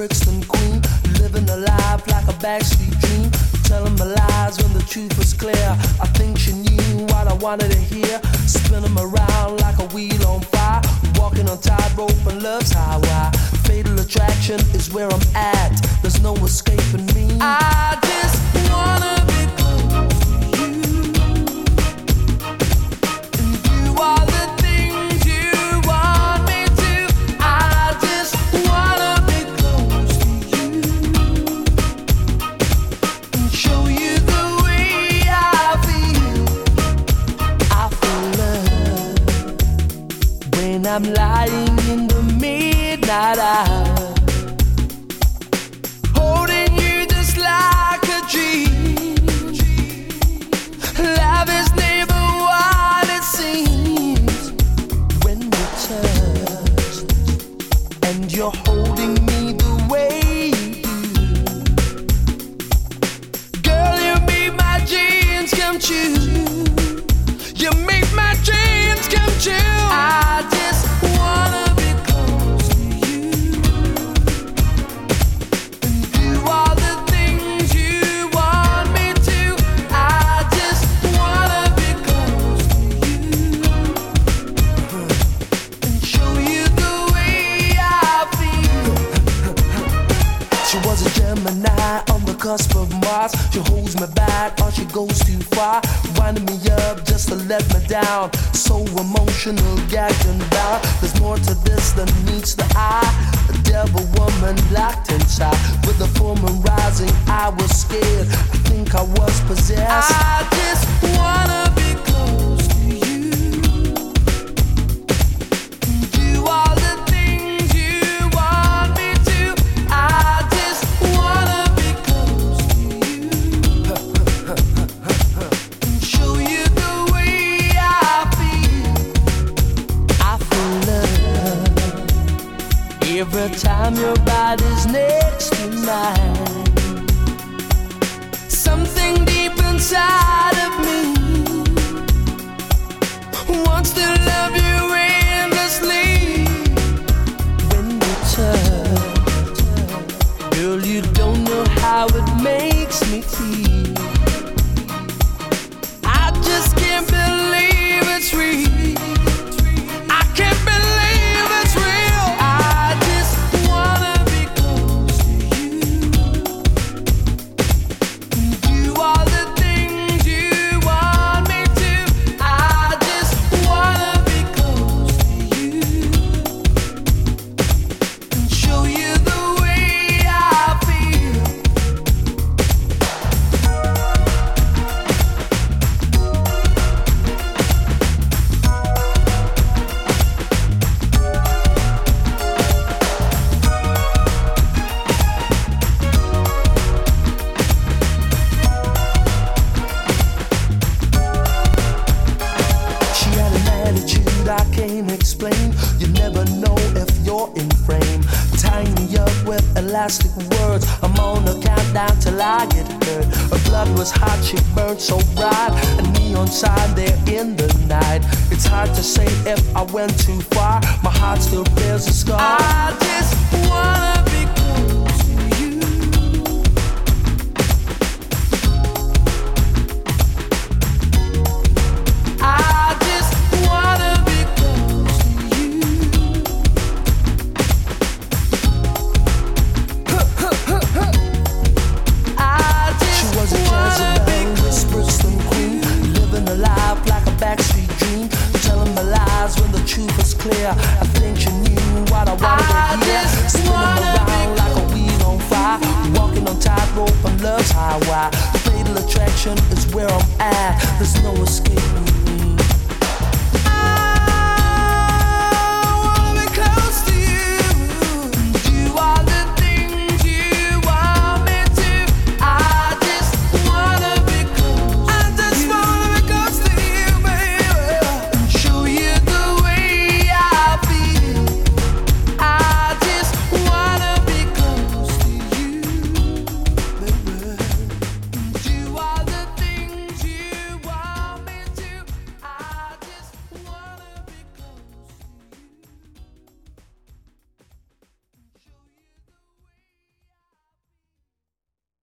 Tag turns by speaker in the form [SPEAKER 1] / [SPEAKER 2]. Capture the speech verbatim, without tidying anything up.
[SPEAKER 1] Brixton queen, living a life like a backstreet dream, telling my lies when the truth was clear. I think she knew what I wanted to hear, spinning me around like a wheel on fire, walking on tightrope and love's highway. Fatal attraction is where I'm at, there's no escaping me. I just wanna be close to you, and do all the things you want me to. I just wanna be close to you and show you the way I feel. I feel love when I'm lying in the midnight hour, holding you just like a dream. Love is never what it seems when we touch, and you're holding me the way you do. Girl, you make my dreams come true. You make my dreams come true. I just wanna be close to you and do all the things you want me to. I just wanna be close to you and show you the way I feel. She was a Gemini on the cusp of Mars. She holds me back or she goes too far, winding me up just to let me down. So emotional, gagged and bound. There's more to this than meets the eye. A devil woman locked inside. With the full moon rising, I was scared. I think I was possessed. I just wanna be close to you and do all the things you want me to. I just wanna be close to you and show you the way I feel. I feel love every time your body's next to mine. Something deep inside of me wants to love you endlessly. When we touch, girl, you don't know how it makes me feel. I just can't believe it's real. I can't believe it's real. I just wanna be close to you and do all the things you want me to. I just wanna be close to you and show you the way I feel. She had an attitude I can't explain. You never know if you're in frame. Tying me up with elastic words. I'm on a countdown till I get hurt. Her blood was hot, she burned so bright. A neon sign there in the night. It's hard to say if I went too far. My heart still bears a scar. I just wanna be close to you. I just wanna be close to you. I just she was a Jezebel, Brixton queen, living a life like a backstreet dream, telling my lies when the truth was clear. I think she knew what I wanted
[SPEAKER 2] I
[SPEAKER 1] to hear,
[SPEAKER 2] just
[SPEAKER 1] spinning
[SPEAKER 2] wanna
[SPEAKER 1] around like a wheel on fire, walking on tightrope on love's highway. Fatal attraction is where I'm at, there's no escaping me.